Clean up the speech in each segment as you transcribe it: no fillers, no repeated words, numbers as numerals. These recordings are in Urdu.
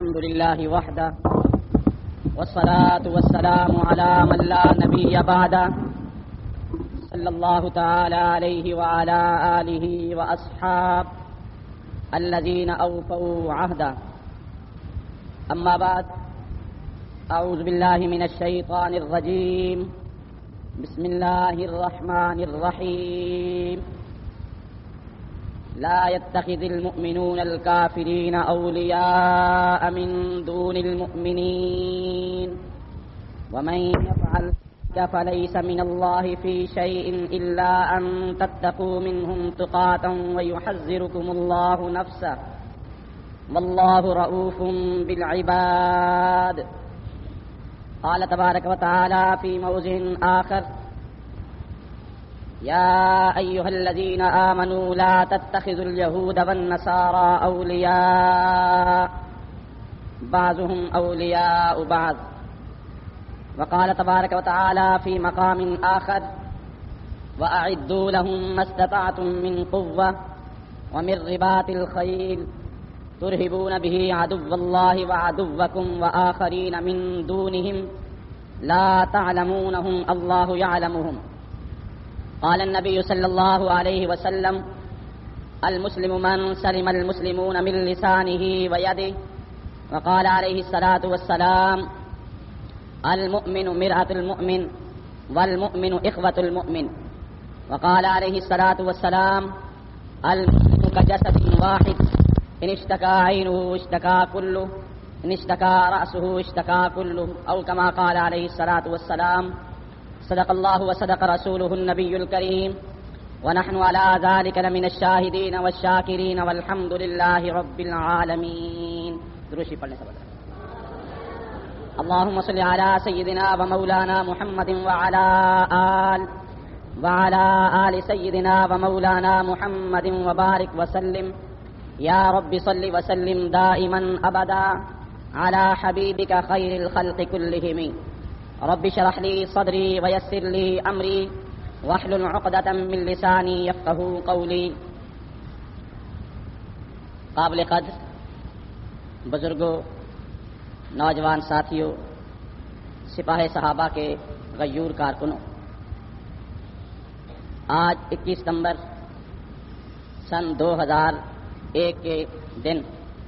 الحمد لله وحده والصلاة والسلام على من لا نبي بعده صلى الله تعالى عليه وعلى آله وأصحابه الذين أوفوا عهده. أما بعد، أعوذ بالله من الشيطان الرجيم. بسم الله الرحمن الرحيم. لا يتخذ المؤمنون الكافرين أولياء من دون المؤمنين ومن يفعل ذلك فليس من الله في شيء إلا أن تتقوا منهم تقاتا ويحذركم الله نفسه والله رؤوف بالعباد. قال تبارك وتعالى في موضع آخر: يا أيها الذين آمنوا لا تتخذوا اليهود والنصارى أولياء بعضهم أولياء بعض. وقال تبارك وتعالى في مقام آخر: وأعدوا لهم ما استطعتم من قوة ومن رباط الخيل ترهبون به عدو الله وعدوكم وآخرين من دونهم لا تعلمونهم الله يعلمهم. قال النبي صلى الله عليه وسلم: المسلم من سلم المسلمون من لسانه ويده. وقال عليه الصلاة والسلام: المؤمن مرآة المؤمن والمؤمن إخوة المؤمن. وقال عليه الصلاة والسلام: المؤمن كجسد واحد إن اشتكى عينه اشتكى كله إن اشتكى رأسه اشتكى كله، أو كما قال عليه الصلاة والسلام. صدق الله وصدق رسوله النبي الكريم، ونحن على ذلك لمن الشاهدين والشاكرين والحمد لله رب العالمين. دروشی پڑھنے سے بتا. اللهم صل على سيدنا ومولانا محمد وعلى آل سيدنا ومولانا محمد وبارك وسلم. يا رب صل وسلم دائما أبدا على حبيبك خير الخلق كلهم. رب اشرح لي صدري ويسر لي أمري واحلل عقدة من لساني يفقهوا قولي. قابل قدر بزرگوں، نوجوان ساتھیوں، سپاہ صحابہ کے غیور کارکنوں، آج 21 ستمبر سن 2001 کے دن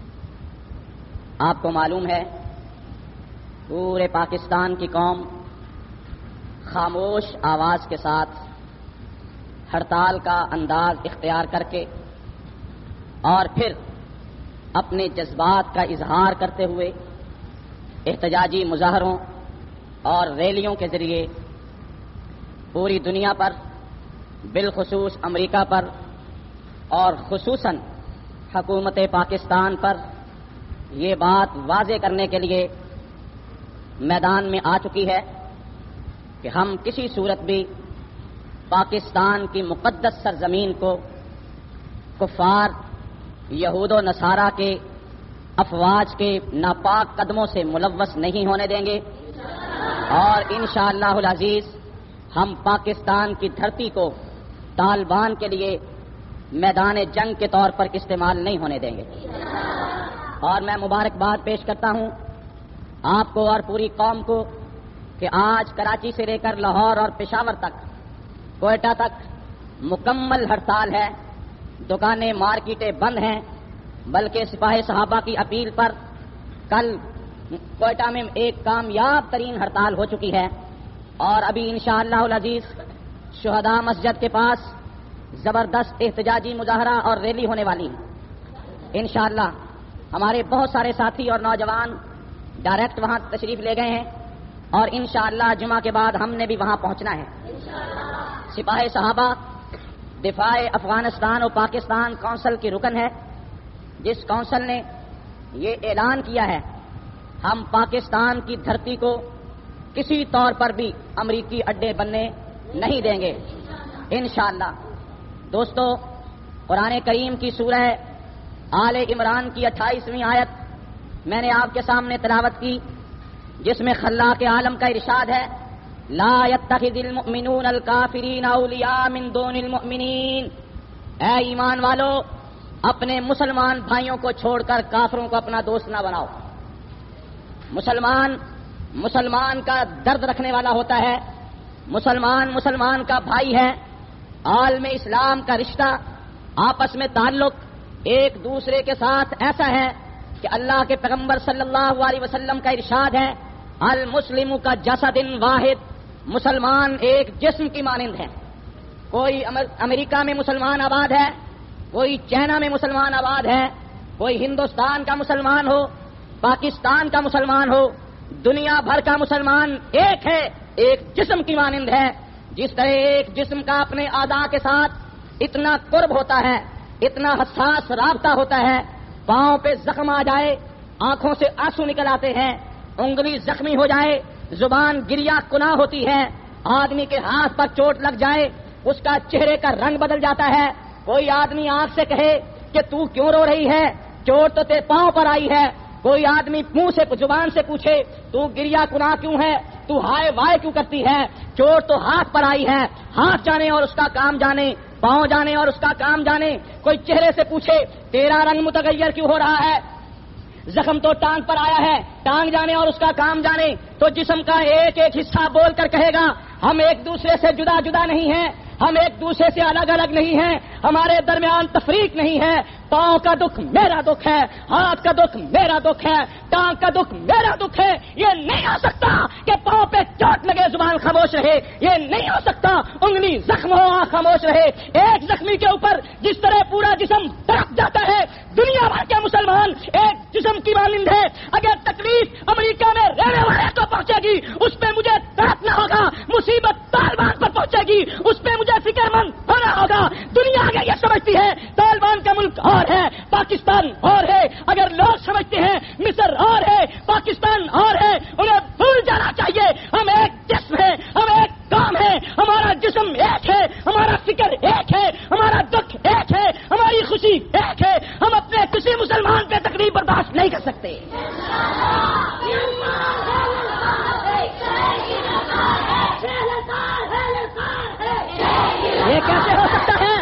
آپ کو معلوم ہے پورے پاکستان کی قوم خاموش آواز کے ساتھ ہڑتال کا انداز اختیار کر کے اور پھر اپنے جذبات کا اظہار کرتے ہوئے احتجاجی مظاہروں اور ریلیوں کے ذریعے پوری دنیا پر، بالخصوص امریکہ پر اور خصوصاً حکومت پاکستان پر یہ بات واضح کرنے کے لیے میدان میں آ چکی ہے کہ ہم کسی صورت بھی پاکستان کی مقدس سرزمین کو کفار یہود و نصارہ کے افواج کے ناپاک قدموں سے ملوث نہیں ہونے دیں گے، اور انشاءاللہ العزیز ہم پاکستان کی دھرتی کو طالبان کے لیے میدان جنگ کے طور پر استعمال نہیں ہونے دیں گے. اور میں مبارکباد پیش کرتا ہوں آپ کو اور پوری قوم کو کہ آج کراچی سے لے کر لاہور اور پشاور تک، کوئٹہ تک مکمل ہڑتال ہے. دکانیں، مارکیٹیں بند ہیں، بلکہ سپاہ صحابہ کی اپیل پر کل کوئٹہ میں ایک کامیاب ترین ہڑتال ہو چکی ہے، اور ابھی انشاءاللہ العزیز شہداء مسجد کے پاس زبردست احتجاجی مظاہرہ اور ریلی ہونے والی ہے. انشاءاللہ ہمارے بہت سارے ساتھی اور نوجوان ڈائریکٹ وہاں تشریف لے گئے ہیں، اور انشاءاللہ جمعہ کے بعد ہم نے بھی وہاں پہنچنا ہے. سپاہ صحابہ دفاع افغانستان اور پاکستان کونسل کی رکن ہے، جس کونسل نے یہ اعلان کیا ہے ہم پاکستان کی دھرتی کو کسی طور پر بھی امریکی اڈے بننے نہیں دیں گے انشاءاللہ. دوستو، قرآن کریم کی سورہ آل عمران کی 28ویں آیت میں نے آپ کے سامنے تلاوت کی، جس میں خلاق عالم کا ارشاد ہے: لا يتخذ المؤمنون الكافرین اولیاء من دون المؤمنین. اے ایمان والو، اپنے مسلمان بھائیوں کو چھوڑ کر کافروں کو اپنا دوست نہ بناؤ. مسلمان کا درد رکھنے والا ہوتا ہے، مسلمان کا بھائی ہے. عالم اسلام کا رشتہ، آپس میں تعلق ایک دوسرے کے ساتھ ایسا ہے کہ اللہ کے پیغمبر صلی اللہ علیہ وسلم کا ارشاد ہے، المسلم کا جسد واحد، مسلمان ایک جسم کی مانند ہے. کوئی امریکہ میں مسلمان آباد ہے، کوئی چائنا میں مسلمان آباد ہے، کوئی ہندوستان کا مسلمان ہو، پاکستان کا مسلمان ہو، دنیا بھر کا مسلمان ایک ہے، ایک جسم کی مانند ہے. جس طرح ایک جسم کا اپنے اعضاء کے ساتھ اتنا قرب ہوتا ہے، اتنا حساس رابطہ ہوتا ہے، پاؤں پہ زخم آ جائے آنکھوں سے آنسو نکل آتے ہیں، انگلی زخمی ہو جائے زبان گریا کنا ہوتی ہے، آدمی کے ہاتھ پر چوٹ لگ جائے اس کا چہرے کا رنگ بدل جاتا ہے. کوئی آدمی آنکھ سے کہے کہ تو کیوں رو رہی ہے، چوٹ تو تیرے پاؤں پر آئی ہے. کوئی آدمی منہ سے زبان سے پوچھے تو گریا کنا کیوں ہے، تو ہائے وائے کیوں کرتی ہے، چوٹ تو ہاتھ پر آئی ہے. ہاتھ جانے اور اس کا کام جانے، پاؤں جانے اور اس کا کام جانے. کوئی چہرے سے پوچھے تیرا رنگ متغیر کیوں ہو رہا ہے، زخم تو ٹانگ پر آیا ہے، ٹانگ جانے اور اس کا کام جانے. تو جسم کا ایک ایک حصہ بول کر کہے گا ہم ایک دوسرے سے جدا جدا نہیں ہیں، ہم ایک دوسرے سے الگ الگ نہیں ہیں، ہمارے درمیان تفریق نہیں ہے. پاؤں کا دکھ میرا دکھ ہے، ہاتھ کا دکھ میرا دکھ ہے، ٹانگ کا دکھ میرا دکھ ہے. یہ نہیں ہو سکتا کہ پاؤں پہ چوٹ لگے زبان خاموش رہے، یہ نہیں ہو سکتا انگلی زخم ہو آنکھ خاموش رہے. ایک زخمی کے اوپر جس طرح پورا جسم تڑپ جاتا ہے، دنیا بھر کے مسلمان ایک جسم کی مانند ہے. اگر تکلیف امریکہ میں رہنے والے کو پہنچے گی اس پہ مجھے تڑپنا ہوگا، مصیبت طالبان پر پہنچے گی اس پہ مجھے فکر مند ہونا ہوگا. دنیا آگے یہ سمجھتی ہے طالبان کا ملک اور ہے، پاکستان اور ہے. اگر لوگ سمجھتے ہیں مصر اور ہے، پاکستان اور ہے، انہیں بھول جانا چاہیے ہم ایک جسم ہے، ہم ایک کام ہے، ہمارا جسم ایک ہے، ہمارا فکر ایک ہے، ہمارا دکھ ایک ہے، ہماری خوشی ایک ہے. ہم اپنے کسی مسلمان پہ تکلیف برداشت نہیں کر سکتے. یہ کیسے ہو سکتا ہے،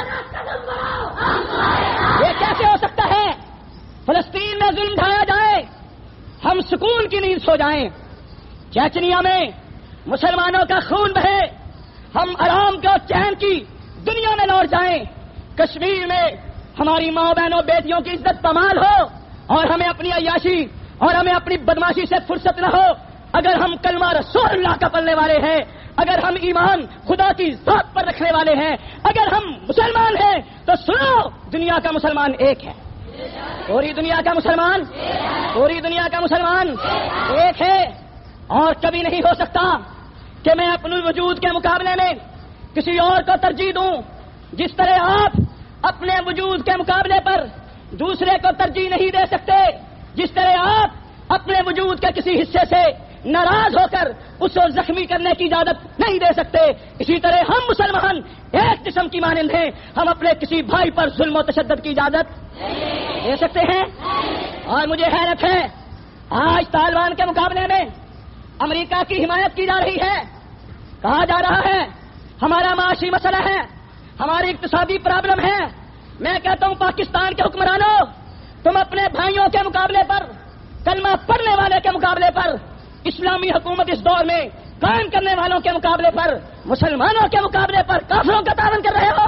یہ کیسے ہو سکتا ہے؟ فلسطین میں ظلم ڈھایا جائے، ہم سکون کی نیند سو جائیں. چیچنیا میں مسلمانوں کا خون بہے، ہم آرام کے اور چین کی دنیا میں لوٹ جائیں. کشمیر میں ہماری ماں بہنوں بیٹیوں کی عزت پامال ہو اور ہمیں اپنی عیاشی اور ہمیں اپنی بدماشی سے فرصت نہ ہو. اگر ہم کلمہ رسول اللہ کا پڑھنے والے ہیں، اگر ہم ایمان خدا کی ذات پر رکھنے والے ہیں، اگر ہم مسلمان ہیں تو سنو، دنیا کا مسلمان ایک ہے، پوری دنیا کا مسلمان، پوری دنیا کا مسلمان ایک ہے. اور کبھی نہیں ہو سکتا کہ میں اپنے وجود کے مقابلے میں کسی اور کو ترجیح دوں. جس طرح آپ اپنے وجود کے مقابلے پر دوسرے کو ترجیح نہیں دے سکتے، جس طرح آپ اپنے وجود کے کسی حصے سے ناراض ہو کر اس کو زخمی کرنے کی اجازت نہیں دے سکتے، اسی طرح ہم مسلمان ایک جسم کی مانند ہیں، ہم اپنے کسی بھائی پر ظلم و تشدد کی اجازت دے سکتے ہیں. اور مجھے حیرت ہے آج طالبان کے مقابلے میں امریکہ کی حمایت کی جا رہی ہے. کہا جا رہا ہے ہمارا معاشی مسئلہ ہے، ہماری اقتصادی پرابلم ہے. میں کہتا ہوں پاکستان کے حکمرانوں، تم اپنے بھائیوں کے مقابلے پر، کلمہ پڑھنے والے کے مقابلے پر، اسلامی حکومت اس دور میں قائم کرنے والوں کے مقابلے پر، مسلمانوں کے مقابلے پر کافروں کا تعاون کر رہے ہو.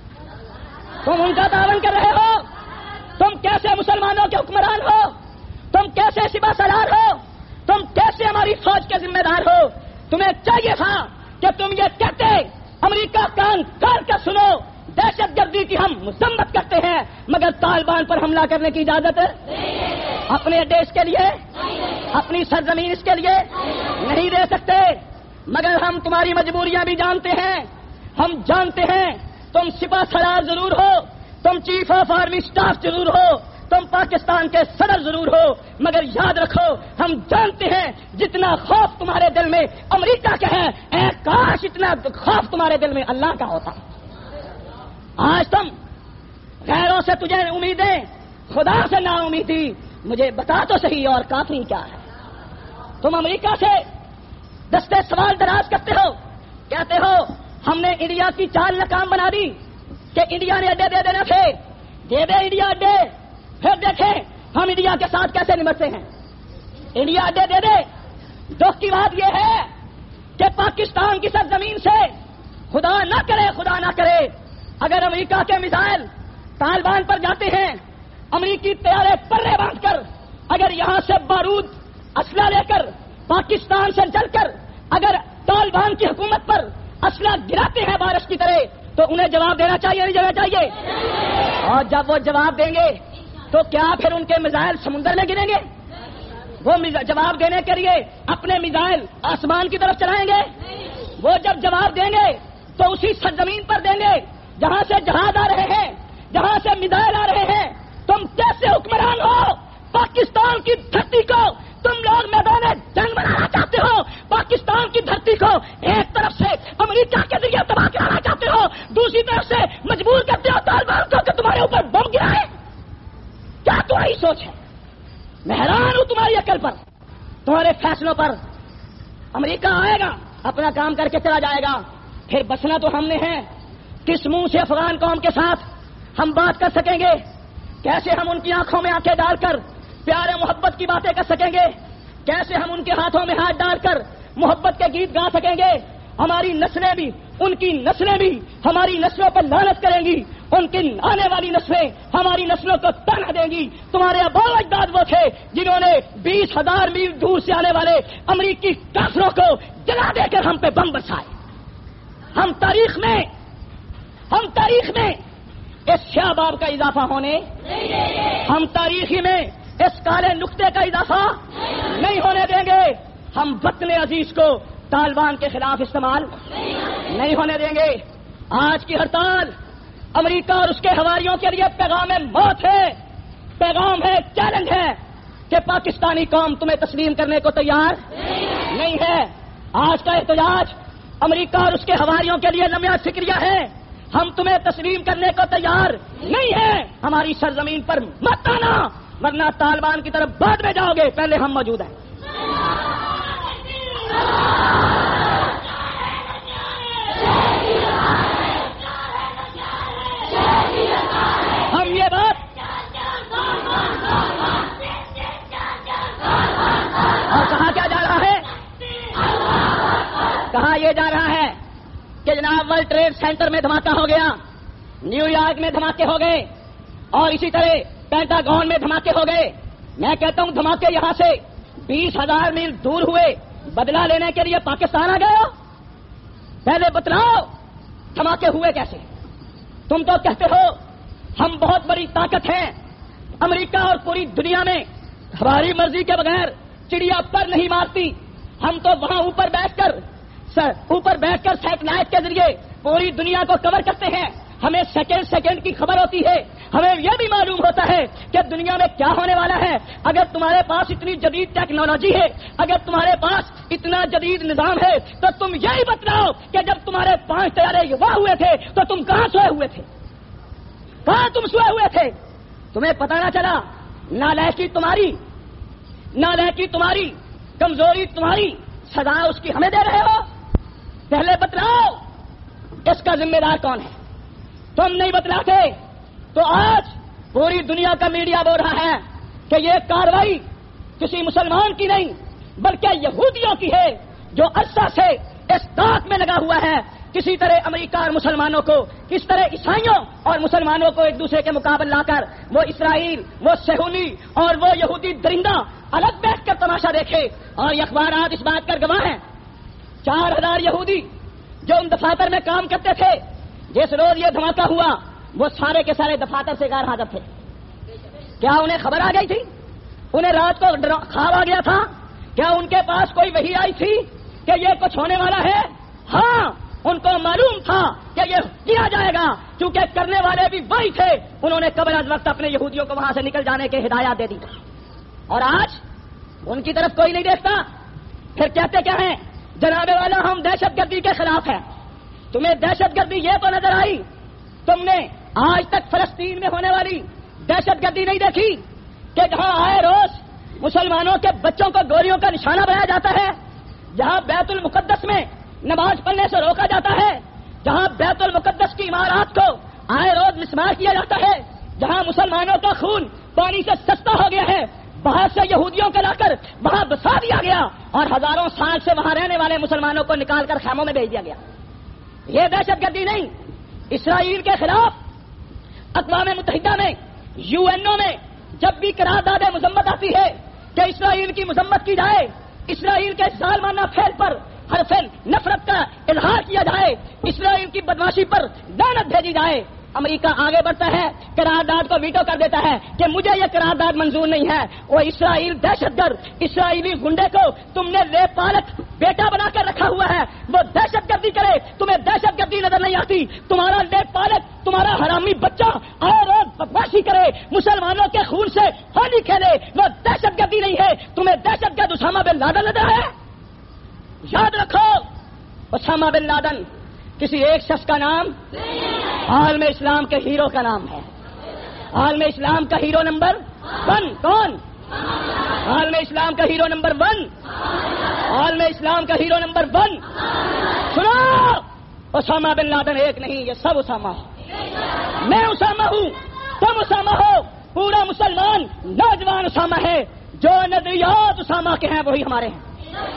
تم ان کا تعاون کر رہے ہو. تم کیسے مسلمانوں کے حکمران ہو، تم کیسے سپاہ سالار ہو، تم کیسے ہماری فوج کے ذمہ دار ہو. تمہیں چاہیے تھا کہ تم یہ کہتے امریکہ کان کھول کر سنو، دہشت گردی کی ہم مذمت کرتے ہیں مگر طالبان پر حملہ کرنے کی اجازت اپنے دیش کے لیے، اپنی سرزمین اس کے لیے نہیں دے سکتے. مگر ہم تمہاری مجبوریاں بھی جانتے ہیں، ہم جانتے ہیں تم سپاہ سالار ضرور ہو، تم چیف آف آرمی اسٹاف ضرور ہو، تم پاکستان کے صدر ضرور ہو، مگر یاد رکھو ہم جانتے ہیں جتنا خوف تمہارے دل میں امریکہ کا ہے، اے کاش اتنا خوف تمہارے دل میں اللہ کا ہوتا. آج تم غیروں سے تجھے امیدیں، خدا سے نا امیدی، مجھے بتا تو صحیح اور کافی کیا ہے. تم امریکہ سے دستے سوال دراز کرتے ہو، کہتے ہو ہم نے انڈیا کی چال ناکام بنا دی کہ انڈیا نے اڈے دے دینا تھے، دے دے انڈیا اڈے، پھر دیکھیں ہم انڈیا کے ساتھ کیسے نمٹتے ہیں. انڈیا اڈے دے دے. دکھ کی بات یہ ہے کہ پاکستان کی سرزمین سے خدا نہ کرے اگر امریکہ کے میزائل طالبان پر جاتے ہیں، امریکی طیارے پرے باندھ کر اگر یہاں سے بارود اسلحہ لے کر پاکستان سے جل کر اگر طالبان کی حکومت پر اسلحہ گراتے ہیں بارش کی طرح، تو انہیں جواب دینا چاہیے نہیں دینا چاہیے؟ اور جب وہ جواب دیں گے تو کیا پھر ان کے میزائل سمندر میں گریں گے؟ وہ جواب دینے کے لیے اپنے میزائل آسمان کی طرف چلائیں گے؟ وہ جب جواب دیں گے تو اسی سرزمین پر دیں گے جہاں سے جہاز آ رہے ہیں، جہاں سے میزائل آ رہے ہیں. تم کیسے حکمران ہو؟ پاکستان کی دھرتی کو تم لوگ میدان جنگ بنانا چاہتے ہو، پاکستان کی دھرتی کو ایک طرف سے امریکہ کے ذریعے تباہ کرانا چاہتے ہو، دوسری طرف سے مجبور کرتے ہو طالبان کو کہ تمہارے اوپر بم گرائے. کیا تمہاری سوچ ہے؟ میں حیران ہوں تمہاری عقل پر، تمہارے فیصلوں پر. امریکہ آئے گا، اپنا کام کر کے چلا جائے گا، پھر بسنا تو ہم نے ہے. کس منہ سے افغان قوم کے ساتھ ہم بات کر سکیں گے؟ کیسے ہم ان کی آنکھوں میں آنکھیں ڈال کر پیارے محبت کی باتیں کر سکیں گے؟ کیسے ہم ان کے ہاتھوں میں ہاتھ ڈال کر محبت کے گیت گا سکیں گے؟ ہماری نسلیں بھی، ان کی نسلیں بھی ہماری نسلوں پر لعنت کریں گی، ان کی آنے والی نسلیں ہماری نسلوں کو طعنہ دیں گی. تمہارے آباء و اجداد وہ تھے جنہوں نے 20,000 میل دور سے آنے والے امریکی کافروں کو جلا دے کر ہم پہ بم برسائے. ہم تاریخ میں اس شاہ باب کا اضافہ ہونے، ہم تاریخی میں اس کالے نقطے کا اضافہ نہیں ہونے دیں گے. ہم وطن عزیز کو طالبان کے خلاف استعمال نہیں ہونے دیں گے. آج کی ہڑتال امریکہ اور اس کے حواریوں کے لیے پیغام موت ہے، پیغام ہے، چیلنج ہے کہ پاکستانی قوم تمہیں تسلیم کرنے کو تیار نہیں ہے. آج کا احتجاج امریکہ اور اس کے حواریوں کے لیے لمحہ فکریہ ہے. ہم تمہیں تسلیم کرنے کو تیار نہیں ہیں. ہماری سرزمین پر مت آنا، ورنہ طالبان کی طرف بعد میں جاؤ گے، پہلے ہم موجود ہیں. ہم یہ بات اور کہا کیا جا رہا ہے؟ کہا یہ جا رہا ہے کہ جناب ورلڈ ٹریڈ سینٹر میں دھماکہ ہو گیا، نیو یارک میں دھماکے ہو گئے، اور اسی طرح پینٹاگون میں دھماکے ہو گئے. میں کہتا ہوں دھماکے یہاں سے 20,000 میل دور ہوئے، بدلہ لینے کے لیے پاکستان آ گئے ہو؟ پہلے بتلاؤ دھماکے ہوئے کیسے؟ تم تو کہتے ہو ہم بہت بڑی طاقت ہیں، امریکہ اور پوری دنیا میں ہماری مرضی کے بغیر چڑیا پر نہیں مارتی. ہم تو وہاں اوپر بیٹھ کر سیٹلائٹ کے ذریعے پوری دنیا کو کور کرتے ہیں. ہمیں سیکنڈ کی خبر ہوتی ہے، ہمیں یہ بھی معلوم ہوتا ہے کہ دنیا میں کیا ہونے والا ہے. اگر تمہارے پاس اتنی جدید ٹیکنالوجی ہے، اگر تمہارے پاس اتنا جدید نظام ہے، تو تم یہی بتلاؤ کہ جب تمہارے 5 طیارے وہاں ہوئے تھے تو تم کہاں سوئے ہوئے تھے؟ کہاں تم سوئے ہوئے تھے؟ تمہیں پتہ نہ چلا؟ نالائکی تمہاری، کمزوری تمہاری، سزا اس کی ہمیں دے رہے ہو. پہلے بتلاؤ اس کا ذمہ دار کون ہے؟ تم نہیں بتلاتے تو آج پوری دنیا کا میڈیا بول رہا ہے کہ یہ کارروائی کسی مسلمان کی نہیں بلکہ یہودیوں کی ہے، جو عرصہ سے اس طاق میں لگا ہوا ہے کسی طرح امریکہ اور مسلمانوں کو، کس طرح عیسائیوں اور مسلمانوں کو ایک دوسرے کے مقابل لا کر وہ اسرائیل، وہ صہیونی اور وہ یہودی درندہ الگ بیٹھ کر تماشا دیکھے. اور یہ اخبارات اس بات کر گواہ ہیں 4,000 یہودی جو ان دفاتر میں کام کرتے تھے، جس روز یہ دھماکہ ہوا وہ سارے کے سارے دفاتر سے غیر حاضر تھے. کیا انہیں خبر آ گئی تھی؟ انہیں رات کو خواب آ گیا تھا؟ کیا ان کے پاس کوئی وحی آئی تھی کہ یہ کچھ ہونے والا ہے؟ ہاں، ان کو معلوم تھا کہ یہ کیا جائے گا، کیونکہ کرنے والے بھی وہی تھے. انہوں نے قبل از وقت اپنے یہودیوں کو وہاں سے نکل جانے کے ہدایات دے دی. اور آج ان کی طرف کوئی نہیں دیکھتا. پھر کہتے کیا ہیں؟ جناب والا ہم دہشت گردی کے خلاف ہیں. تمہیں دہشت گردی یہ تو نظر آئی؟ تم نے آج تک فلسطین میں ہونے والی دہشت گردی نہیں دیکھی کہ جہاں آئے روز مسلمانوں کے بچوں کو گولیوں کا نشانہ بنایا جاتا ہے، جہاں بیت المقدس میں نماز پڑھنے سے روکا جاتا ہے، جہاں بیت المقدس کی عمارات کو آئے روز مسمار کیا جاتا ہے، جہاں مسلمانوں کا خون پانی سے سستا ہو گیا ہے، باہر سے یہودیوں کو لا کر وہاں بسا دیا گیا اور ہزاروں سال سے وہاں رہنے والے مسلمانوں کو نکال کر خیموں میں بھیج دیا گیا. یہ دہشت گردی نہیں. اسرائیل کے خلاف اقوام متحدہ میں UN میں جب بھی قرارداد مذمت آتی ہے کہ اسرائیل کی مذمت کی جائے, اسرائیل کے ظالمانہ فعل پر حرف نفرت کا اظہار کیا جائے, اسرائیل کی بدماشی پر لعنت بھیجی جائے, امریکہ آگے بڑھتا ہے, قرارداد کو ویٹو کر دیتا ہے کہ مجھے یہ قرارداد منظور نہیں ہے. وہ اسرائیل دہشت گرد, اسرائیلی گنڈے کو تم نے لے پالک بیٹا بنا کر رکھا ہوا ہے, وہ دہشت گردی کرے, تمہیں دہشت گردی نظر نہیں آتی. تمہارا لے پالک, تمہارا حرامی بچہ آئے روز بدماشی کرے, مسلمانوں کے خون سے ہولی کھیلے, وہ دہشت گردی نہیں ہے. تمہیں دہشت گرد اسامہ بن لادن نظر ہے. یاد رکھو, اسامہ بن لادن کسی ایک شخص کا نام, عالم اسلام کے ہیرو کا نام ہے. عالم اسلام کا ہیرو نمبر 1 کون؟ عالم اسلام کا ہیرو نمبر 1, عالم اسلام کا ہیرو نمبر 1. سنو, اسامہ بن لادن ایک نہیں, یہ سب اسامہ ہے. میں اسامہ ہوں, تم اسامہ ہو, پورا مسلمان نوجوان اسامہ ہے. جو نظریات اسامہ کے ہیں وہی ہمارے ہیں.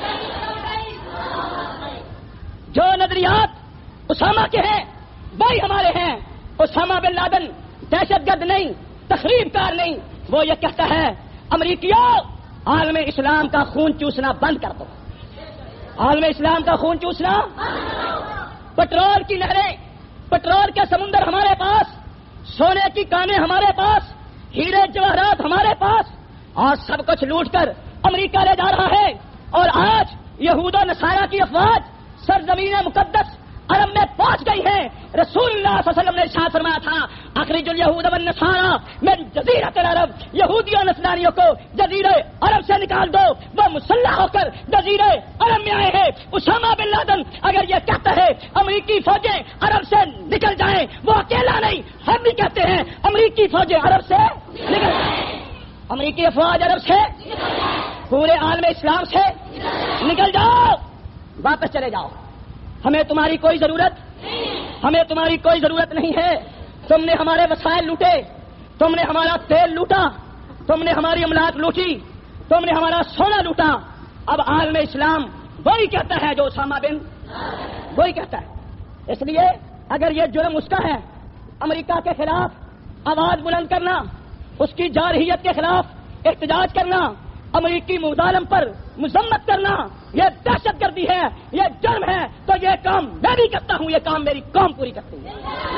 جو نظریات اسامہ کے ہیں وہی ہمارے ہیں. اسامہ بن لادن دہشت گرد نہیں, تخریب کار نہیں. وہ یہ کہتا ہے امریکیوں عالم اسلام کا خون چوسنا بند کر دو. عالم اسلام کا خون چوسنا, پٹرول کی نہریں, پٹرول کے سمندر ہمارے پاس, سونے کی کانیں ہمارے پاس, ہیرے جواہرات ہمارے پاس, اور سب کچھ لوٹ کر امریکہ لے جا رہا ہے. اور آج یہود و نصارہ کی افواج سرزمین مقدس عرب میں پہنچ گئی ہے. رسول اللہ صلی اللہ علیہ وسلم نے ارشاد فرمایا تھا اخرج الیہود والنصارى من جزیرۃ العرب, یہودیوں نصرانیوں کو جزیرہ عرب سے نکال دو. وہ مسلح ہو کر جزیرہ عرب میں آئے ہیں. اسامہ بن لادن اگر یہ کہتا ہے امریکی فوجیں عرب سے نکل جائیں, وہ اکیلا نہیں, ہم بھی کہتے ہیں امریکی فوجیں عرب سے نکل جائیں. امریکی افواج عرب سے, پورے عالم اسلام سے نکل جاؤ, واپس چلے جاؤ. ہمیں تمہاری کوئی ضرورت, ہمیں تمہاری کوئی ضرورت نہیں ہے. تم نے ہمارے وسائل لوٹے, تم نے ہمارا تیل لوٹا, تم نے ہماری املاک لوٹی, تم نے ہمارا سونا لوٹا. اب عالم اسلام وہی کہتا ہے جو اسامہ بن وہی کہتا ہے. اس لیے اگر یہ جرم اس کا ہے امریکہ کے خلاف آواز بلند کرنا, اس کی جارحیت کے خلاف احتجاج کرنا, امریکی مظالم پر مذمت کرنا, یہ دہشت گردی ہے, یہ جرم ہے, تو یہ کام میں بھی کرتا ہوں, یہ کام میری قوم پوری کرتی ہے.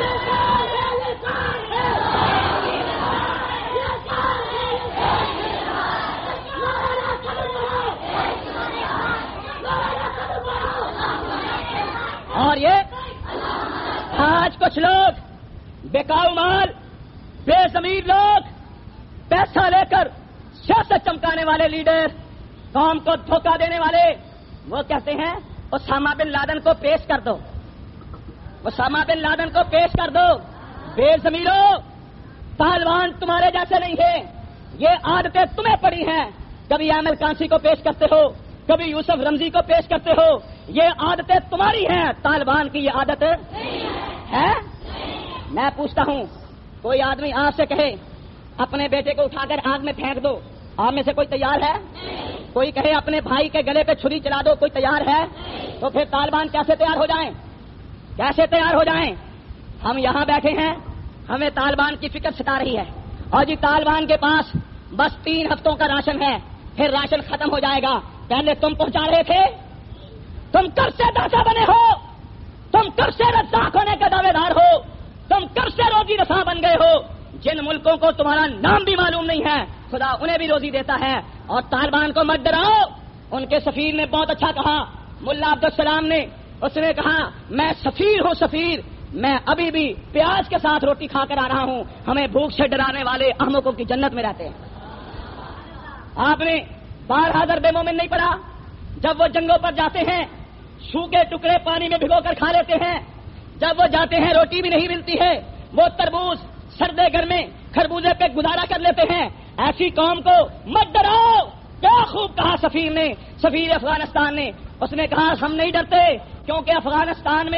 اور یہ آج کچھ لوگ بیکاؤ مال, بے ضمیر لوگ, پیسہ لے کر سیاست چمکانے والے لیڈر, قوم کو دھوکہ دینے والے, وہ کہتے ہیں اسامہ بن لادن کو پیش کر دو, اسامہ بن لادن کو پیش کر دو. بے ضمیرو, طالبان تمہارے جیسے نہیں ہے, یہ عادتیں تمہیں پڑی ہیں. کبھی عامر کانسی کو پیش کرتے ہو, کبھی یوسف رمزی کو پیش کرتے ہو, یہ عادتیں تمہاری ہیں. طالبان کی یہ عادت ہے. میں پوچھتا ہوں, کوئی آدمی آپ سے کہے اپنے بیٹے کو اٹھا کر آگ میں پھینک دو, آپ میں سے کوئی تیار ہے؟ کوئی کہے اپنے بھائی کے گلے پہ چھری چلا دو, کوئی تیار ہے؟ تو پھر طالبان کیسے تیار ہو جائیں, کیسے تیار ہو جائیں؟ ہم یہاں بیٹھے ہیں, ہمیں طالبان کی فکر ستا رہی ہے, اور جی طالبان کے پاس بس 3 ہفتوں کا راشن ہے, پھر راشن ختم ہو جائے گا. پہلے تم پہنچا رہے تھے, تم کب سے داتا بنے ہو, تم کب سے رزاق ہونے کا دعوے دار ہو, تم کب سے روزی رساں بن گئے ہو. جن ملکوں کو تمہارا نام بھی معلوم نہیں ہے, خدا انہیں بھی روزی دیتا ہے. اور طالبان کو مت ڈراؤ. ان کے سفیر نے بہت اچھا کہا, ملا عبدالسلام نے, اس نے کہا میں سفیر ہوں, سفیر, میں ابھی بھی پیاز کے ساتھ روٹی کھا کر آ رہا ہوں. ہمیں بھوک سے ڈرانے والے احمقوں کی جنت میں رہتے ہیں. آپ نے 12 ضرب مومن نہیں پڑھا؟ جب وہ جنگوں پر جاتے ہیں سوکھے ٹکڑے پانی میں بھگو کر کھا لیتے ہیں, جب وہ جاتے ہیں روٹی بھی نہیں ملتی ہے, وہ تربوز سردے گرمے خربوزے پہ گزارا کر لیتے ہیں. ایسی قوم کو مت ڈراؤ. کیا خوب کہا سفیر نے, سفیر افغانستان نے. اس نے کہا ہم نہیں ڈرتے کیونکہ افغانستان میں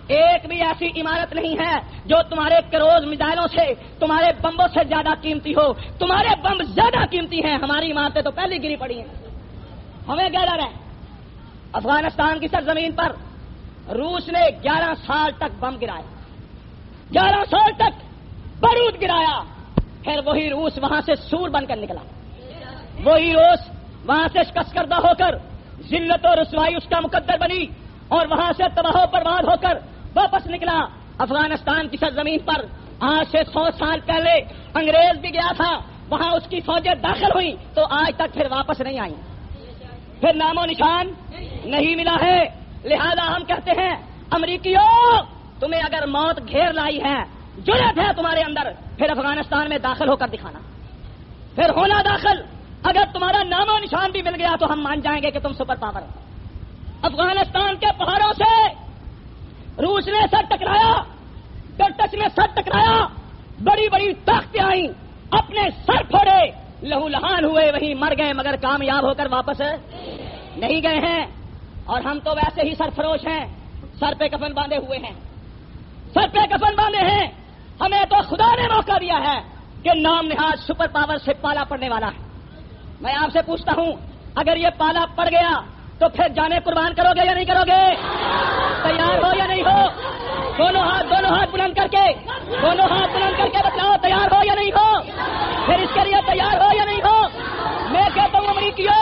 ایک بھی ایسی عمارت نہیں ہے جو تمہارے کروز میزائلوں سے، تمہارے بمبوں سے زیادہ قیمتی ہو. تمہارے بم زیادہ قیمتی ہیں، ہماری عمارتیں تو پہلے گری پڑی ہیں. ہمیں کیا ڈر ہے؟ افغانستان کی سرزمین پر روس نے 11 سال تک بم گرایا، 11 سال تک بارود گرایا. پھر وہی روس وہاں سے سور بن کر نکلا، وہی روس وہاں سے شکست کردہ ہو کر ذلت و رسوائی اس کا مقدر بنی اور وہاں سے تباہ و برباد ہو کر واپس نکلا. افغانستان کی سرزمین پر آج سے 100 سال پہلے انگریز بھی گیا تھا، وہاں اس کی فوجیں داخل ہوئی تو آج تک پھر واپس نہیں آئی، پھر نام و نشان نہیں ملا ہے. لہذا ہم کہتے ہیں امریکیوں، تمہیں اگر موت گھیر لائی ہے، جرأت ہے تمہارے اندر، پھر افغانستان میں داخل ہو کر دکھانا، پھر ہونا داخل. اگر تمہارا نام و نشان بھی مل گیا تو ہم مان جائیں گے کہ تم سپر پاور ہو. افغانستان کے پہاڑوں سے روس نے سر ٹکرایا، کرکٹ میں سر ٹکرایا، بڑی بڑی طاقتیں آئیں، اپنے سر پھوڑے، لہو لہان ہوئے، وہیں مر گئے، مگر کامیاب ہو کر واپس نہیں گئے ہیں. اور ہم تو ویسے ہی سرفروش ہیں، سر پہ کفن باندھے ہوئے ہیں، سر پہ کفن باندھے ہیں. ہمیں تو خدا نے موقع دیا ہے کہ نام نہاد سپر پاور سے پالا پڑنے والا ہے. میں آپ سے پوچھتا ہوں، اگر یہ پالا پڑ گیا تو پھر جانے قربان کرو گے یا نہیں کرو گے؟ تیار ہو یا نہیں ہو؟ دونوں ہاتھ بلند کر کے، دونوں ہاتھ بلند کر کے بتاؤ، تیار ہو یا نہیں ہو؟ پھر اس کے لیے تیار ہو یا نہیں ہو؟ میں کہتا ہوں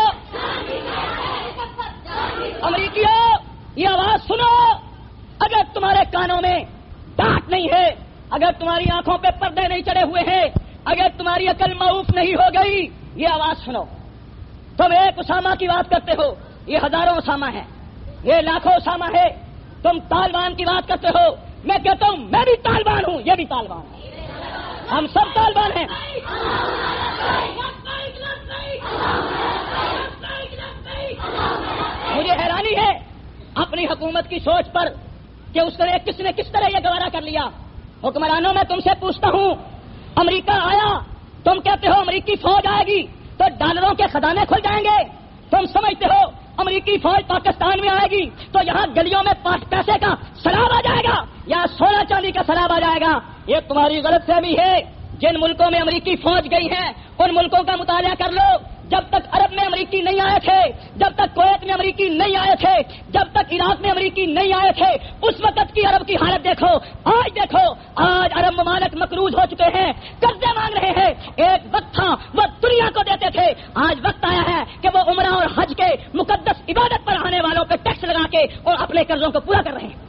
امریکیوں، یہ آواز سنو. اگر تمہارے کانوں میں ڈانٹ نہیں ہے، اگر تمہاری آنکھوں پہ پردے نہیں چڑھے ہوئے ہیں، اگر تمہاری عقل معروف نہیں ہو گئی، یہ آواز سنو. تم ایک اسامہ کی بات کرتے ہو، یہ ہزاروں اسامہ ہیں، یہ لاکھوں اسامہ ہے. تم طالبان کی بات کرتے ہو، میں کہتا ہوں میں بھی طالبان ہوں، یہ بھی طالبان ہے، ہم سب طالبان ہیں. مجھے حیرانی ہے اپنی حکومت کی سوچ پر کہ اس طرح کس نے کس طرح یہ گوارا کر لیا. حکمرانوں میں تم سے پوچھتا ہوں، امریکہ آیا، تم کہتے ہو امریکی فوج آئے گی تو ڈالروں کے خزانے کھل جائیں گے. تم سمجھتے ہو امریکی فوج پاکستان میں آئے گی تو یہاں گلیوں میں پیسے کا سیلاب آ جائے گا یا سونا چاندی کا سیلاب آ جائے گا؟ یہ تمہاری غلط فہمی ہے. جن ملکوں میں امریکی فوج گئی ہے ان ملکوں کا مطالعہ کر لو. جب تک عرب میں امریکی نہیں آئے تھے، جب تک کویت میں امریکی نہیں آئے تھے، جب تک عراق میں امریکی نہیں آئے تھے، اس وقت کی عرب کی حالت دیکھو، آج دیکھو. آج عرب ممالک مقروض ہو چکے ہیں، قرضے مانگ رہے ہیں. ایک وقت تھا وہ دنیا کو دیتے تھے، آج وقت آیا ہے کہ وہ عمرہ اور حج کے مقدس عبادت پر آنے والوں پہ ٹیکس لگا کے اور اپنے قرضوں کو پورا کر رہے ہیں.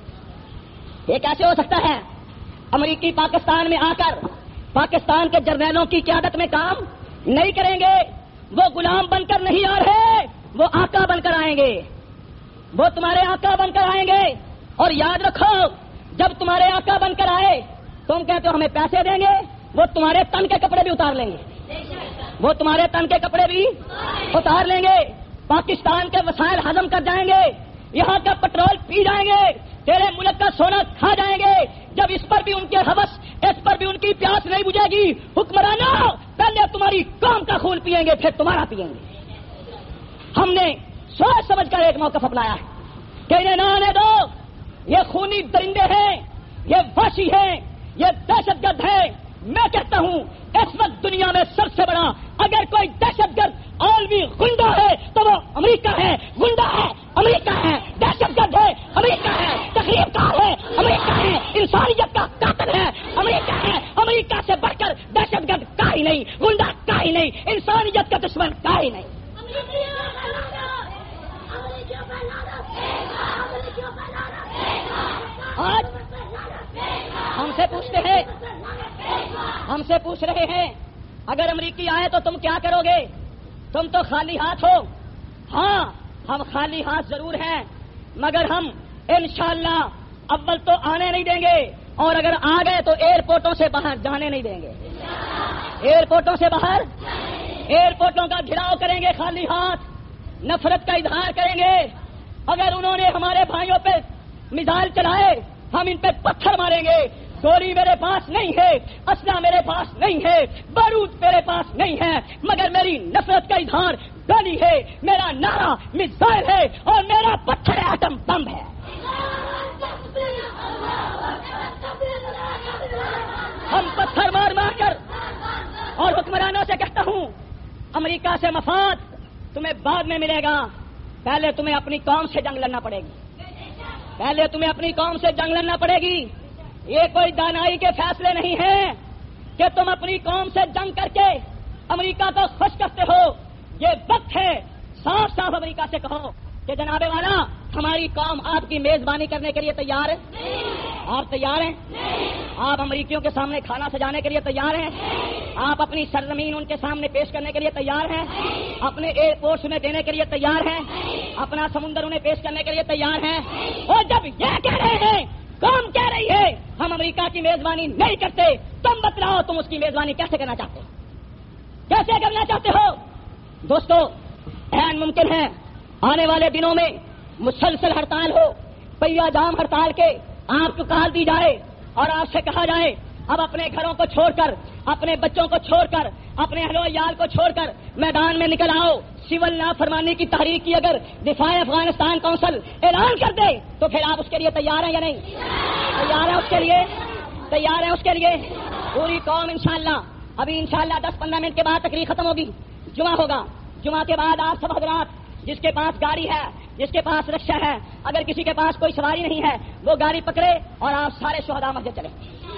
یہ کیسے ہو سکتا ہے؟ امریکی پاکستان میں آ کر پاکستان کے جرنیلوں کی قیادت میں کام نہیں کریں گے. وہ غلام بن کر نہیں آ رہے، وہ آقا بن کر آئیں گے، وہ تمہارے آقا بن کر آئیں گے. اور یاد رکھو، جب تمہارے آقا بن کر آئے، تم کہتے ہو ہمیں پیسے دیں گے، وہ تمہارے تن کے کپڑے بھی اتار لیں گے، وہ تمہارے تن کے کپڑے بھی اتار لیں گے. پاکستان کے وسائل ہضم کر جائیں گے، یہاں کا پٹرول پی جائیں گے، تیرے ملک کا سونا کھا جائیں گے. جب اس پر بھی ان کے ہوس، اس پر بھی ان کی پیاس نہیں بجھے گی. حکمرانوں، پہلے تمہاری قوم کا خون پیئیں گے، پھر تمہارا پیئیں گے. ہم نے سوچ سمجھ کر ایک موقف اپنایا ہے کہ انہیں نہ آنے دو. یہ خونی درندے ہیں، یہ وحشی ہیں، یہ دہشت گرد ہیں. میں کہتا ہوں اس وقت دنیا میں سب سے بڑا اگر کوئی دہشت گرد عالمی غنڈہ ہے تو وہ امریکہ ہے. غنڈہ ہے امریکہ ہے، دہشت گرد ہے امریکہ ہے، تخریب کار ہے امریکہ ہے، انسانیت کا قاتل ہے امریکہ ہے. امریکہ سے بڑھ کر دہشت گرد کا ہی نہیں، غنڈہ کا ہی نہیں، انسانیت کا دشمن کا ہی نہیں. آج ہم سے پوچھتے ہیں، ہم سے پوچھ رہے ہیں اگر امریکی آئے تو تم کیا کرو گے؟ تم تو خالی ہاتھ ہو. ہاں، ہم خالی ہاتھ ضرور ہیں، مگر ہم انشاءاللہ اول تو آنے نہیں دیں گے، اور اگر آ گئے تو ایئرپورٹوں سے باہر جانے نہیں دیں گے. ایئرپورٹوں سے باہر، ایئرپورٹوں کا گھیراؤ کریں گے خالی ہاتھ، نفرت کا اظہار کریں گے. اگر انہوں نے ہمارے بھائیوں پہ میزائل چلائے، ہم ان پہ پتھر ماریں گے. گولی میرے پاس نہیں ہے، اسلحہ میرے پاس نہیں ہے، بارود میرے پاس نہیں ہے، مگر میری نفرت کا اظہار گولی ہے، میرا نعرہ میزائل ہے، اور میرا پتھر ایٹم بم ہے. حکمرانوں سے کہتا ہوں امریکہ سے مفاد تمہیں بعد میں ملے گا، پہلے تمہیں اپنی قوم سے جنگ لڑنا پڑے گی، پہلے تمہیں اپنی قوم سے جنگ لڑنا پڑے گی۔ یہ کوئی دانائی کے فیصلے نہیں ہیں کہ تم اپنی قوم سے جنگ کر کے امریکہ کو خوش کرتے ہو۔ یہ وقت ہے صاف صاف امریکہ سے کہو کہ جناب والا ہماری قوم آپ کی میزبانی کرنے کے لیے تیار ہے۔ آپ تیار ہیں؟ آپ امریکیوں کے سامنے کھانا سجانے کے لیے تیار ہیں؟ آپ اپنی سرزمین ان کے سامنے پیش کرنے کے لیے تیار ہیں؟ اپنے ایئرپورٹس انہیں دینے کے لیے تیار ہیں؟ اپنا سمندر انہیں پیش کرنے کے لیے تیار ہیں؟ اور جب یہ کہہ رہے ہیں، قوم کہہ رہی ہے ہم امریکہ کی میزبانی نہیں کرتے، تم بتلاؤ تم اس کی میزبانی کیسے کرنا چاہتے ہو؟ کیسے کرنا چاہتے ہو؟ دوستو عین ممکن ہے آنے والے دنوں میں مسلسل ہڑتال ہو، پہیا جام ہڑتال کے آپ کو کال دی جائے اور آپ سے کہا جائے اب اپنے گھروں کو چھوڑ کر، اپنے بچوں کو چھوڑ کر، اپنے اہل و عیال کو چھوڑ کر میدان میں نکل آؤ۔ سول نافرمانی کی تحریک کی اگر دفاع افغانستان کونسل اعلان کر دے تو پھر آپ اس کے لیے تیار ہیں یا نہیں؟ تیار ہیں اس کے لیے؟ تیار ہیں اس کے لیے؟ پوری قوم انشاءاللہ ابھی انشاءاللہ 10-15 منٹ کے بعد تقریر ختم ہوگی، جمعہ ہوگا، جمعہ کے بعد آپ سب حضرات جس کے پاس گاڑی ہے، جس کے پاس رکشہ ہے، اگر کسی کے پاس کوئی سواری نہیں ہے وہ گاڑی پکڑے اور آپ سارے شہداء مسجد چلیں،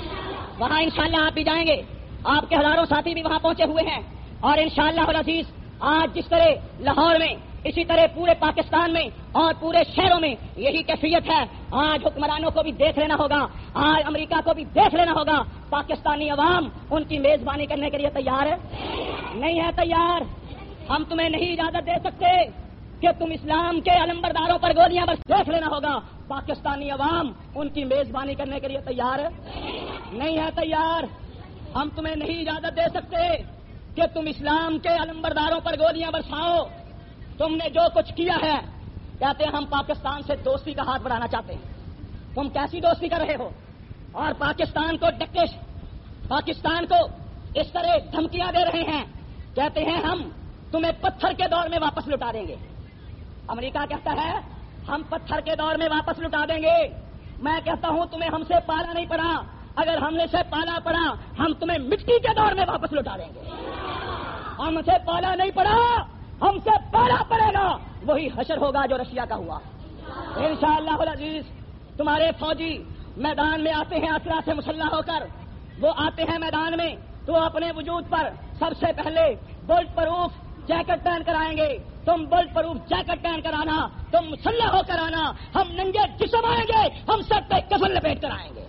وہاں انشاءاللہ آپ بھی جائیں گے، آپ کے ہزاروں ساتھی بھی وہاں پہنچے ہوئے ہیں، اور انشاءاللہ العزیز آج جس طرح لاہور میں اسی طرح پورے پاکستان میں اور پورے شہروں میں یہی کیفیت ہے۔ آج حکمرانوں کو بھی دیکھ لینا ہوگا، آج امریکہ کو بھی دیکھ لینا ہوگا، پاکستانی عوام ان کی میزبانی کرنے کے لیے تیار ہے؟ نہیں ہے تیار؟ ہم تمہیں نہیں اجازت دے سکتے کہ تم اسلام کے علمبرداروں پر گولیاں برس، دیکھ لینا ہوگا پاکستانی عوام ان کی میزبانی کرنے کے لیے تیار ہے؟ نہیں ہے تیار؟ ہم تمہیں نہیں اجازت دے سکتے کہ تم اسلام کے علمبرداروں پر گولیاں برساؤ۔ تم نے جو کچھ کیا ہے، کہتے ہیں ہم پاکستان سے دوستی کا ہاتھ بڑھانا چاہتے ہیں، تم کیسی دوستی کر رہے ہو؟ اور پاکستان کو ڈکیش، پاکستان کو اس طرح دھمکیاں دے رہے ہیں، کہتے ہیں ہم تمہیں پتھر کے دور میں واپس لٹا دیں گے۔ امریکہ کہتا ہے ہم پتھر کے دور میں واپس لٹا دیں گے۔ میں کہتا ہوں تمہیں ہم سے پالا نہیں پڑا، اگر ہم نے سے پالا پڑا ہم تمہیں مٹی کے دور میں واپس لٹا دیں گے۔ ہم سے پالا نہیں پڑا، ہم سے پالا پڑے گا، وہی حشر ہوگا جو رشیا کا ہوا انشاءاللہ العزیز۔ تمہارے فوجی میدان میں آتے ہیں اسلحہ سے مسلح ہو کر، وہ آتے ہیں میدان میں تو اپنے وجود پر سب سے پہلے بلٹ پروف جیکٹ پہن کر آئیں گے۔ تم بلٹ پروف جیکٹ پہن کر آنا، تم مسلح ہو کر آنا، ہم ننگے جسم آئیں گے، ہم سر پہ کفن لپیٹ کر آئیں گے۔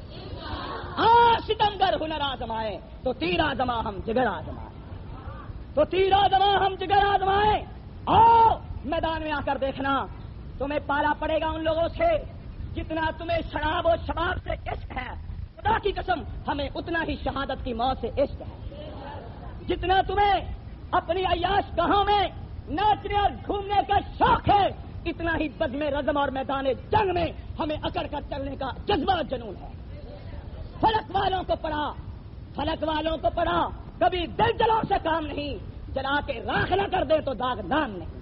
ستمگر ہنر آزمائے تو تیر آزما ہم جگر آزمائے، تو تیر آزما ہم جگر آزمائے۔ آؤ میدان میں آ کر دیکھنا، تمہیں پالا پڑے گا ان لوگوں سے جتنا تمہیں شراب و شباب سے عشق ہے، خدا کی قسم ہمیں اتنا ہی شہادت کی موت سے عشق ہے۔ جتنا تمہیں اپنی عیاش گاہوں میں ناچنے اور گھومنے کا شوق ہے، اتنا ہی بزم رزم اور میدان جنگ میں ہمیں اکڑ کر چلنے کا جذبہ اور جنون ہے۔ فلک والوں کو پڑھا، فلک والوں کو پڑھا، کبھی دل جلاؤ سے کام نہیں، جلا کے راکھ نہ کر دے تو داغ دان نہیں۔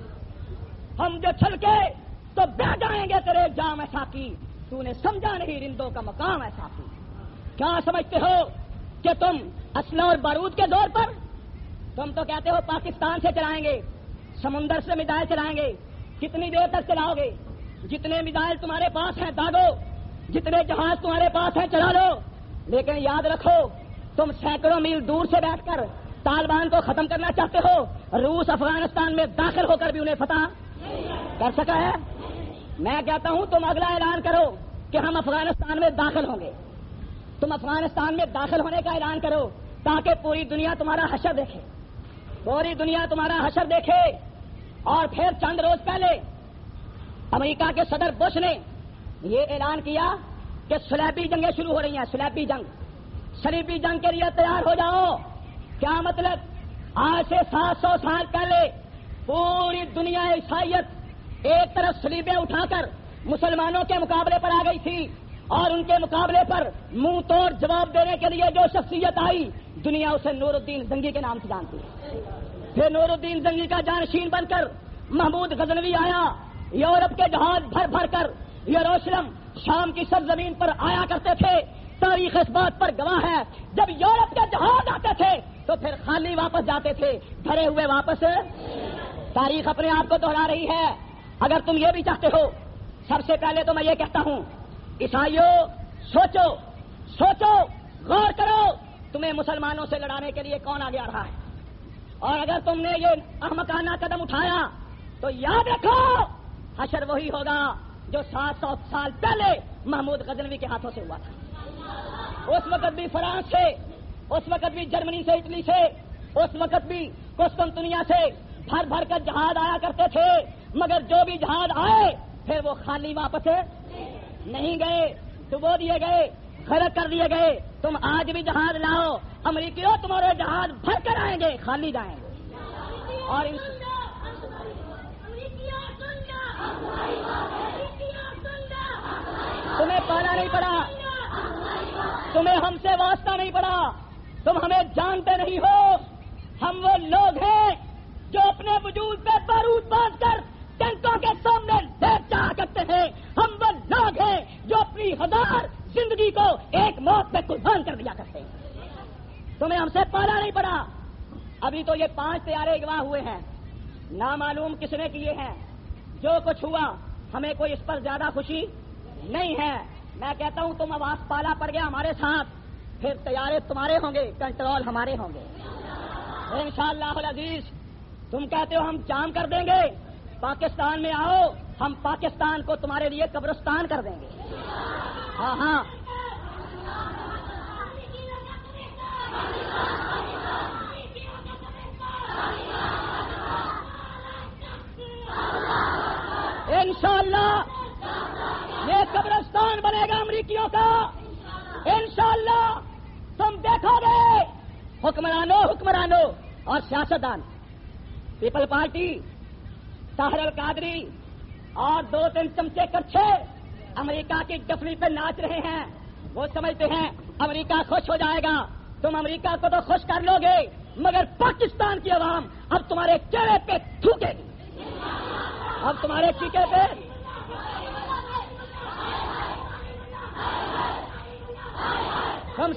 ہم جو چھل کے تو بہ جائیں گے تیرے جام ایسا کی، تو نے سمجھا نہیں رندوں کا مقام ایسا کی۔ کیا سمجھتے ہو کہ تم اسلحہ اور بارود کے زور پر، تم تو کہتے ہو پاکستان سے چلائیں گے، سمندر سے میزائل چلائیں گے، کتنی دیر تک چلاؤ گے؟ جتنے میزائل تمہارے پاس ہیں داغو، جتنے جہاز تمہارے پاس ہیں چلا لو، لیکن یاد رکھو تم سینکڑوں میل دور سے بیٹھ کر طالبان کو ختم کرنا چاہتے ہو، روس افغانستان میں داخل ہو کر بھی انہیں فتح کر سکا ہے؟ میں کہتا ہوں تم اگلا اعلان کرو کہ ہم افغانستان میں داخل ہوں گے، تم افغانستان میں داخل ہونے کا اعلان کرو تاکہ پوری دنیا تمہارا حشر دیکھے، پوری دنیا تمہارا حشر دیکھے۔ اور پھر چند روز پہلے امریکہ کے صدر بش نے یہ اعلان کیا کہ صلیبی جنگیں شروع ہو رہی ہیں، صلیبی جنگ کے لیے تیار ہو جاؤ۔ کیا مطلب؟ آج سے 700 سال پہلے پوری دنیا عیسائیت ایک طرف صلیبیں اٹھا کر مسلمانوں کے مقابلے پر آ گئی تھی، اور ان کے مقابلے پر منہ توڑ جواب دینے کے لیے جو شخصیت آئی، دنیا اسے نور الدین زنگی کے نام سے جانتی ہے۔ پھر نور الدین زنگی کا جانشین بن کر محمود غزنوی آیا، یورپ کے جہاز بھر بھر کر یروشلم شام کی سرزمین پر آیا کرتے تھے، تاریخ اس بات پر گواہ ہے جب یورپ کے جہاز آتے تھے تو پھر خالی واپس جاتے تھے، بھرے ہوئے واپس۔ تاریخ اپنے آپ کو دہرا رہی ہے۔ اگر تم یہ بھی چاہتے ہو، سب سے پہلے تو میں یہ کہتا ہوں، عیسائیوں سوچو سوچو، غور کرو، تمہیں مسلمانوں سے لڑانے کے لیے کون آگے آ رہا ہے؟ اور اگر تم نے یہ احمقانہ قدم اٹھایا تو یاد رکھو حشر وہی ہوگا جو 700 سال پہلے محمود غزنوی کے ہاتھوں سے ہوا تھا۔ اس وقت بھی فرانس سے، اس وقت بھی جرمنی سے، اٹلی سے، اس وقت بھی قسطنطنیہ سے بھر بھر کر جہاز آیا کرتے تھے، مگر جو بھی جہاز آئے پھر وہ خالی واپس نہیں گئے، ڈبو دیے گئے، غرق کر دیے گئے۔ تم آج بھی جہاز لاؤ، امریکیوں تمہارے جہاز بھر کر آئیں گے، خالی جائیں گے۔ اور تمہیں پانا نہیں پڑا، تمہیں ہم سے واسطہ نہیں پڑا، تم ہمیں جانتے نہیں ہو۔ ہم وہ لوگ ہیں جو اپنے وجود پہ بارود باندھ کر ٹینکوں کے سامنے لیٹ جایا کرتے ہیں۔ ہم وہ لوگ ہیں جو اپنی ہزار زندگی کو ایک موت پہ قربان کر دیا کرتے ہیں۔ تمہیں ہم سے پالا نہیں پڑا۔ ابھی تو یہ 5 طیارے اغوا ہوئے ہیں، نامعلوم کس نے کیے ہیں۔ جو کچھ ہوا ہمیں کوئی اس پر زیادہ خوشی نہیں ہے۔ میں کہتا ہوں تم آواز پالا پڑ گیا ہمارے ساتھ، پھر طیارے تمہارے ہوں گے، کنٹرول ہمارے ہوں گے انشاءاللہ العزیز۔ تم کہتے ہو ہم جام کر دیں گے، پاکستان میں آؤ، ہم پاکستان کو تمہارے لیے قبرستان کر دیں گے۔ ہاں ہاں، انشاءاللہ یہ قبرستان بنے گا امریکیوں کا، انشاءاللہ تم دیکھو گے۔ حکمرانوں اور سیاستدان، پیپل پارٹی، طاہر القادری اور 2-3 چمچے کچھے امریکہ کی ڈفلی پہ ناچ رہے ہیں۔ وہ سمجھتے ہیں امریکہ خوش ہو جائے گا۔ تم امریکہ کو تو خوش کر لو گے، مگر پاکستان کی عوام اب تمہارے چہرے پہ تھوکے گی، اب تمہارے ٹیکے پہ۔ تم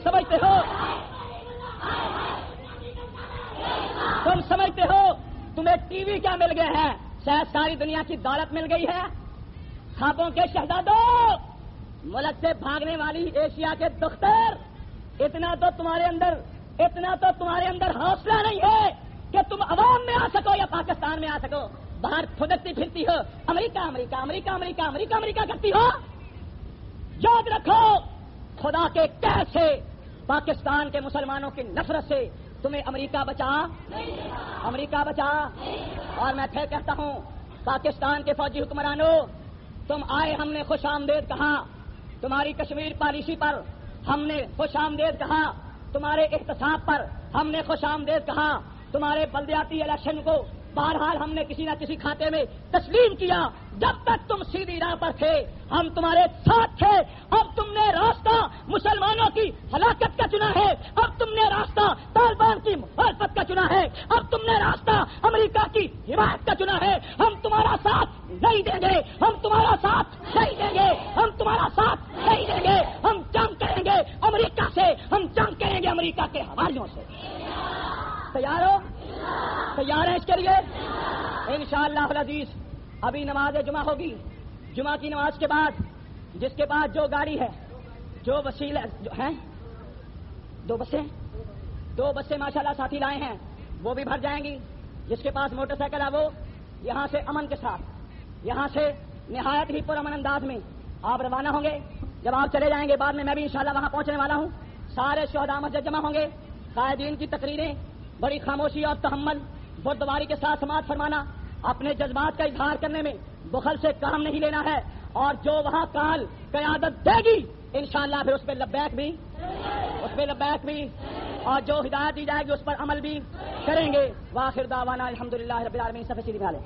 سمجھتے ہو تمہیں ٹی وی کیا مل گیا ہے؟ شاید ساری دنیا کی دولت مل گئی ہے۔ خوابوں کے شہزادوں، ملک سے بھاگنے والی ایشیا کے دختر، اتنا تو تمہارے اندر حوصلہ نہیں ہے کہ تم عوام میں آ سکو یا پاکستان میں آ سکو۔ باہر پھدکتی پھرتی ہو، امریکہ امریکہ امریکہ امریکہ امریکہ امریکہ کرتی ہو۔ یاد رکھو خدا کے قہر سے، پاکستان کے مسلمانوں کی نفرت سے تمہیں امریکہ بچا، امریکہ بچا۔ اور میں پھر کہتا ہوں پاکستان کے فوجی حکمرانوں، تم آئے، ہم نے خوش آمدید کہا، تمہاری کشمیر پالیسی پر ہم نے خوش آمدید کہا، تمہارے احتساب پر ہم نے خوش آمدید کہا، تمہارے بلدیاتی الیکشن کو بہرحال ہم نے کسی نہ کسی کھاتے میں تسلیم کیا۔ جب تک تم سیدھی راہ پر تھے ہم تمہارے ساتھ تھے۔ اب تم نے راستہ مسلمانوں کی ہلاکت کا چنا ہے، اب تم نے راستہ طالبان کی مخالفت کا چنا ہے، اب تم نے راستہ امریکہ کی حمایت کا چنا ہے۔ ہم تمہارا ساتھ نہیں دیں گے، ہم تمہارا ساتھ نہیں دیں گے، ہم تمہارا ساتھ نہیں دیں گے۔ ہم جنگ کریں گے امریکہ سے، ہم جنگ کریں گے امریکہ کے حواریوں سے۔ تیار ہو؟ تیار ہیں اس کے لیے؟ انشاءاللہ العزیز ابھی نماز جمعہ ہوگی، جمعہ کی نماز کے بعد جس کے پاس جو گاڑی ہے، جو وسیلہ ہیں، 2 بسیں ماشاءاللہ ساتھی لائے ہیں، وہ بھی بھر جائیں گی۔ جس کے پاس موٹر سائیکل ہے وہ یہاں سے امن کے ساتھ، یہاں سے نہایت ہی پرامن انداز میں آپ روانہ ہوں گے۔ جب آپ چلے جائیں گے بعد میں بھی انشاءاللہ وہاں پہنچنے والا ہوں۔ سارے شہداء مسجد جمع ہوں گے۔ قائدین کی تقریریں بڑی خاموشی اور تحمل بردباری کے ساتھ سماعت فرمانا، اپنے جذبات کا اظہار کرنے میں بخل سے کام نہیں لینا ہے، اور جو وہاں کال قیادت دے گی انشاءاللہ پھر اس پہ لبیک بھی اور جو ہدایت دی جائے گی اس پر عمل بھی کریں گے۔ وآخر دعوانا الحمدللہ رب العالمین۔ سب سے